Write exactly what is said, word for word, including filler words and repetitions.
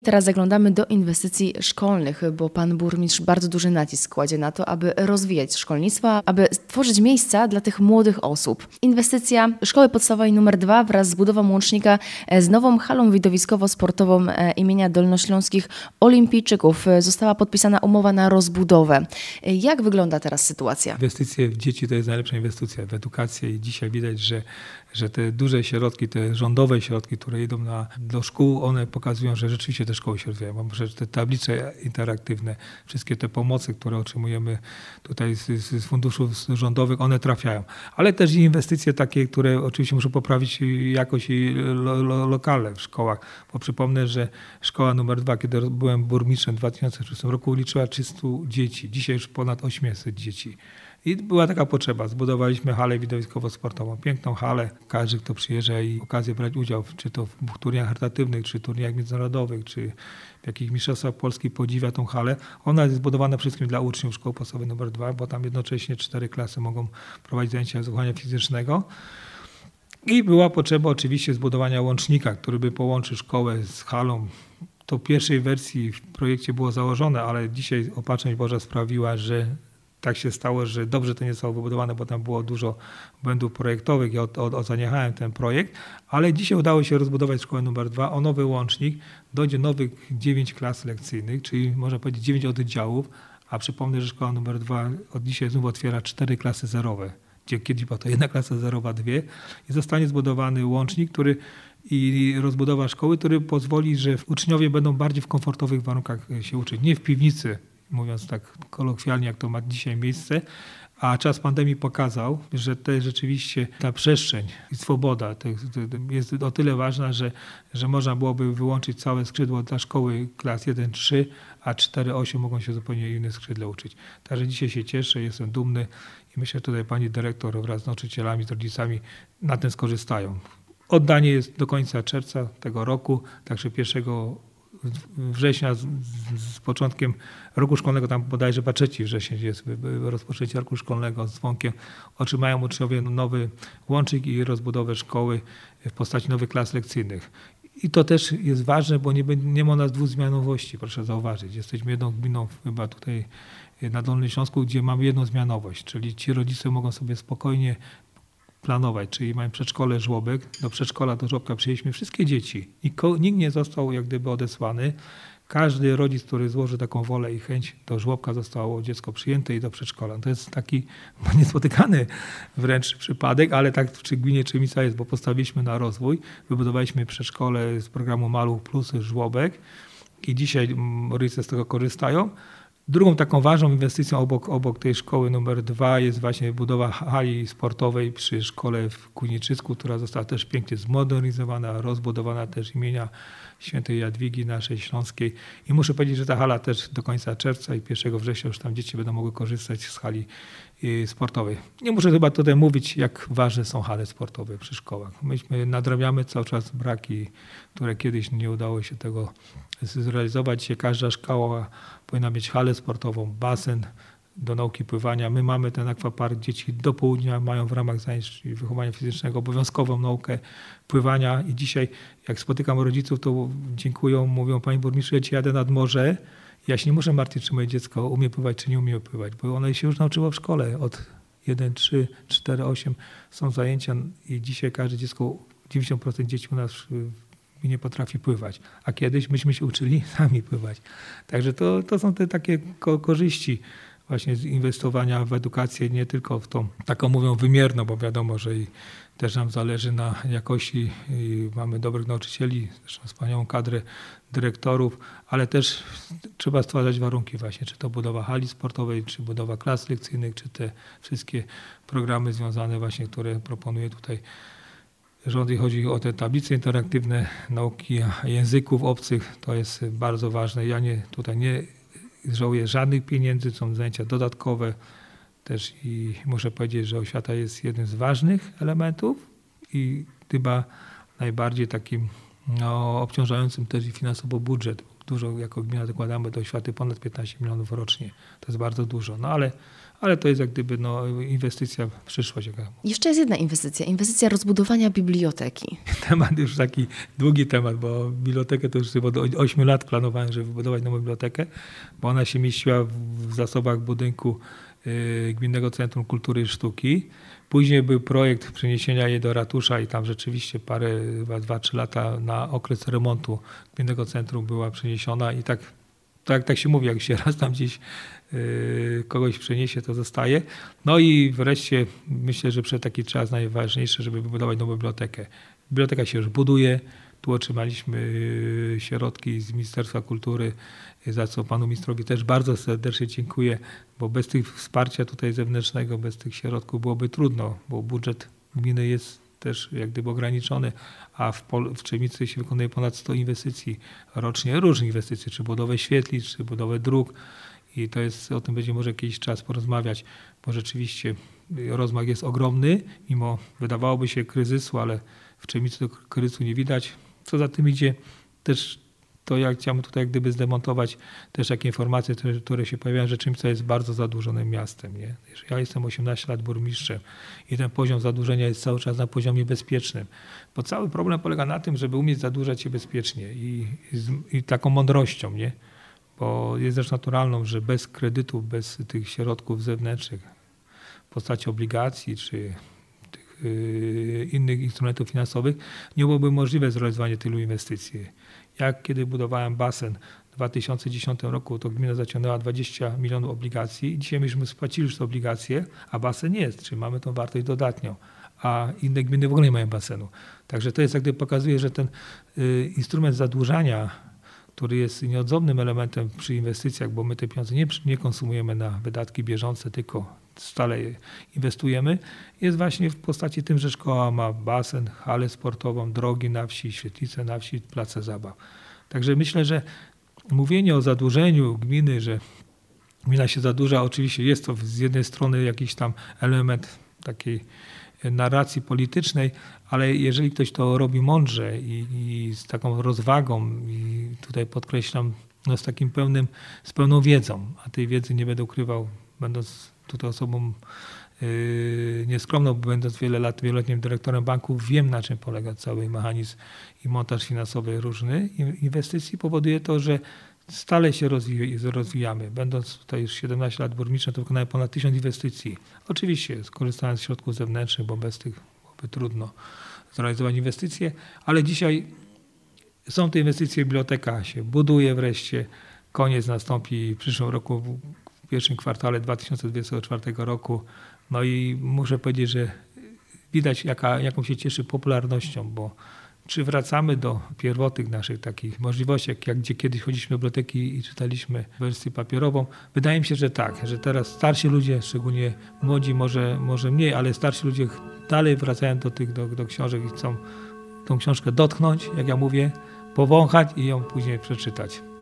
teraz zaglądamy do inwestycji szkolnych, bo pan burmistrz bardzo duży nacisk kładzie na to, aby rozwijać szkolnictwo, aby tworzyć miejsca dla tych młodych osób. Inwestycja szkoły podstawowej numer dwa wraz z budową łącznika z nową halą widowiskowo-sportową imienia Dolnośląskich Olimpijczyków. Została podpisana umowa na rozbudowę. Jak wygląda teraz sytuacja? Inwestycje w dzieci to jest najlepsza inwestycja w edukację i dzisiaj widać, że, że te duże środki, te rządowe środki, które idą na, do szkół, one pokazują, że rzeczywiście te szkoły się rozwijają. Bo przecież te tablice interaktywne, wszystkie te pomocy, które otrzymujemy tutaj z, z funduszów rządowych, one trafiają. Ale też i inwestycje takie, które oczywiście muszą poprawić jakość i lo, lo, lokale w szkołach. Bo przypomnę, że szkoła numer dwa, kiedy byłem burmistrzem w dwa tysiące szóstym roku, liczyła trzysta dzieci. Dzisiaj już ponad osiemset dzieci. I była taka potrzeba. Zbudowaliśmy halę widowiskowo-sportową. Piękną halę. Każdy, kto przyjeżdża i okazję brać udział, czy to w turniejach charytatywnych, czy turniejach międzynarodowych, czy w jakichś mistrzostwach Polski, podziwia tą halę. Ona jest zbudowana przede wszystkim dla uczniów szkoły podstawowej numer dwa, bo tam jednocześnie cztery klasy mogą prowadzić zajęcia z wychowania fizycznego. I była potrzeba oczywiście zbudowania łącznika, który by połączył szkołę z halą. To w pierwszej wersji w projekcie było założone, ale dzisiaj opatrzność Boża sprawiła, że tak się stało, że dobrze to nie zostało wybudowane, bo tam było dużo błędów projektowych. Ja od, od, od zaniechałem ten projekt, ale dzisiaj udało się rozbudować szkołę numer dwa o nowy łącznik. Dojdzie nowych dziewięć klas lekcyjnych, czyli można powiedzieć dziewięć oddziałów, a przypomnę, że szkoła numer dwa od dzisiaj znów otwiera cztery klasy zerowe, gdzie kiedyś była to jedna klasa zerowa, dwie i zostanie zbudowany łącznik, który i rozbudowa szkoły, który pozwoli, że uczniowie będą bardziej w komfortowych warunkach się uczyć. Nie w piwnicy, mówiąc tak kolokwialnie, jak to ma dzisiaj miejsce, a czas pandemii pokazał, że to rzeczywiście ta przestrzeń i swoboda to jest o tyle ważna, że, że można byłoby wyłączyć całe skrzydło dla szkoły klas jeden trzy, a cztery osiem mogą się zupełnie inne skrzydle uczyć. Także dzisiaj się cieszę, jestem dumny i myślę, że tutaj pani dyrektor wraz z nauczycielami, z rodzicami na tym skorzystają. Oddanie jest do końca czerwca tego roku, także pierwszego września z, z początkiem roku szkolnego, tam bodajże chyba trzeci wrzesień jest rozpoczęcie roku szkolnego z dzwonkiem, otrzymają uczniowie nowy łącznik i rozbudowę szkoły w postaci nowych klas lekcyjnych. I to też jest ważne, bo nie, nie ma u nas dwuzmianowości, proszę zauważyć. Jesteśmy jedną gminą chyba tutaj na Dolnym Śląsku, gdzie mamy jedną zmianowość, czyli ci rodzice mogą sobie spokojnie planować, czyli mają przedszkole, żłobek. Do przedszkola, do żłobka przyjęliśmy wszystkie dzieci. I nikt nie został jak gdyby odesłany. Każdy rodzic, który złoży taką wolę i chęć, do żłobka zostało dziecko przyjęte i do przedszkola. To jest taki niespotykany wręcz przypadek, ale tak czy gminie, czy miejsca jest, bo postawiliśmy na rozwój. Wybudowaliśmy przedszkole z programu Maluch Plus, żłobek i dzisiaj rodzice z tego korzystają. Drugą taką ważną inwestycją obok, obok tej szkoły numer dwa jest właśnie budowa hali sportowej przy szkole w Kuniczysku, która została też pięknie zmodernizowana, rozbudowana też imienia świętej Jadwigi naszej śląskiej. I muszę powiedzieć, że ta hala też do końca czerwca i pierwszego września już tam dzieci będą mogły korzystać z hali sportowej. Nie muszę chyba tutaj mówić, jak ważne są hale sportowe przy szkołach. Myśmy nadrabiamy cały czas braki, które kiedyś nie udało się tego zrealizować. Dzisiaj każda szkoła powinna mieć halę sportową, basen do nauki pływania. My mamy ten akwapark. Dzieci do południa mają w ramach zajęć wychowania fizycznego obowiązkową naukę pływania i dzisiaj jak spotykam rodziców, to dziękują, mówią: panie burmistrzu, ja ci jadę nad morze. Ja się nie muszę martwić, czy moje dziecko umie pływać, czy nie umie pływać, bo ono się już nauczyło w szkole. Od jeden, trzy, cztery, osiem są zajęcia i dzisiaj każde dziecko, dziewięćdziesiąt procent dzieci u nas nie potrafi pływać. A kiedyś myśmy się uczyli sami pływać. Także to, to są te takie ko- korzyści właśnie z inwestowania w edukację, nie tylko w tą taką mówią wymierną, bo wiadomo, że i też nam zależy na jakości i mamy dobrych nauczycieli, zresztą wspaniałą kadrę dyrektorów, ale też trzeba stwarzać warunki właśnie, czy to budowa hali sportowej, czy budowa klas lekcyjnych, czy te wszystkie programy związane właśnie, które proponuje tutaj rząd, i chodzi o te tablice interaktywne, nauki języków obcych, to jest bardzo ważne. Ja nie, tutaj nie żałuję żadnych pieniędzy, są zajęcia dodatkowe też i muszę powiedzieć, że oświata jest jednym z ważnych elementów i chyba najbardziej takim no, obciążającym też i finansowo budżet. Dużo jako gmina dokładamy do oświaty, ponad piętnaście milionów rocznie. To jest bardzo dużo, no ale, ale to jest jak gdyby no, inwestycja w przyszłość. Jeszcze jest jedna inwestycja, inwestycja rozbudowania biblioteki. Temat już taki długi temat, bo bibliotekę to już od ośmiu lat planowałem, żeby wybudować nową bibliotekę, bo ona się mieściła w zasobach budynku y, Gminnego Centrum Kultury i Sztuki. Później był projekt przeniesienia jej do ratusza i tam rzeczywiście parę, dwa, trzy lata na okres remontu Gminnego Centrum była przeniesiona i tak, tak, tak się mówi, jak się raz tam gdzieś yy, kogoś przeniesie, to zostaje. No i wreszcie myślę, że przed taki czas najważniejsze, żeby wybudować nową bibliotekę. Biblioteka się już buduje. Tu otrzymaliśmy środki z Ministerstwa Kultury, za co panu ministrowi też bardzo serdecznie dziękuję, bo bez tych wsparcia tutaj zewnętrznego, bez tych środków byłoby trudno, bo budżet gminy jest też jak gdyby ograniczony, a w, Pol- w Trzemicy się wykonuje ponad sto inwestycji rocznie, różnych inwestycji, czy budowę świetlic, czy budowę dróg i to jest, o tym będzie może jakiś czas porozmawiać, bo rzeczywiście rozmach jest ogromny, mimo wydawałoby się kryzysu, ale w Trzemicy to kryzysu nie widać. Co za tym idzie, też to ja chciałbym tutaj jak gdyby zdemontować też takie informacje, które się pojawiają, że Trzemica jest bardzo zadłużonym miastem. Nie? Ja jestem osiemnaście lat burmistrzem i ten poziom zadłużenia jest cały czas na poziomie bezpiecznym. Bo cały problem polega na tym, żeby umieć zadłużać się bezpiecznie i, i, i taką mądrością. Nie? Bo jest też naturalną, że bez kredytów, bez tych środków zewnętrznych w postaci obligacji czy innych instrumentów finansowych, nie byłoby możliwe zrealizowanie tylu inwestycji. Jak kiedy budowałem basen w dwa tysiące dziesiątym roku, to gmina zaciągnęła dwadzieścia milionów obligacji i dzisiaj myśmy spłacili już te obligacje, a basen nie jest, czyli mamy tą wartość dodatnią, a inne gminy w ogóle nie mają basenu. Także to jest jak gdyby pokazuje, że ten y, instrument zadłużania, który jest nieodzownym elementem przy inwestycjach, bo my te pieniądze nie, nie konsumujemy na wydatki bieżące, tylko stale inwestujemy, jest właśnie w postaci tym, że szkoła ma basen, halę sportową, drogi na wsi, świetlice na wsi, place zabaw. Także myślę, że mówienie o zadłużeniu gminy, że gmina się zadłuża, oczywiście jest to z jednej strony jakiś tam element takiej narracji politycznej, ale jeżeli ktoś to robi mądrze i, i z taką rozwagą i tutaj podkreślam, no z takim pełnym, z pełną wiedzą, a tej wiedzy nie będę ukrywał, będąc tutaj osobą yy, nieskromną, bo będąc wiele lat wieloletnim dyrektorem banku, wiem, na czym polega cały mechanizm i montaż finansowy różny inwestycji. Powoduje to, że stale się rozwij- rozwijamy. Będąc tutaj już siedemnaście lat burmistrzem, to wykonałem ponad tysiąc inwestycji. Oczywiście skorzystając z środków zewnętrznych, bo bez tych byłoby trudno zrealizować inwestycje, ale dzisiaj są te inwestycje, biblioteka się buduje wreszcie. Koniec nastąpi w przyszłym roku, w pierwszym kwartale dwa tysiące dwudziestego czwartego roku. No i muszę powiedzieć, że widać jaka, jaką się cieszy popularnością, bo czy wracamy do pierwotnych naszych takich możliwości, jak, jak gdzie kiedyś chodziliśmy do biblioteki i czytaliśmy wersję papierową? Wydaje mi się, że tak, że teraz starsi ludzie, szczególnie młodzi może, może mniej, ale starsi ludzie dalej wracają do tych do, do książek i chcą tą książkę dotknąć, jak ja mówię, powąchać i ją później przeczytać.